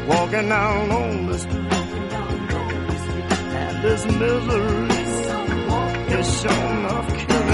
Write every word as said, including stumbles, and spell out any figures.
walking down on the street, and this misery is sure enough killing.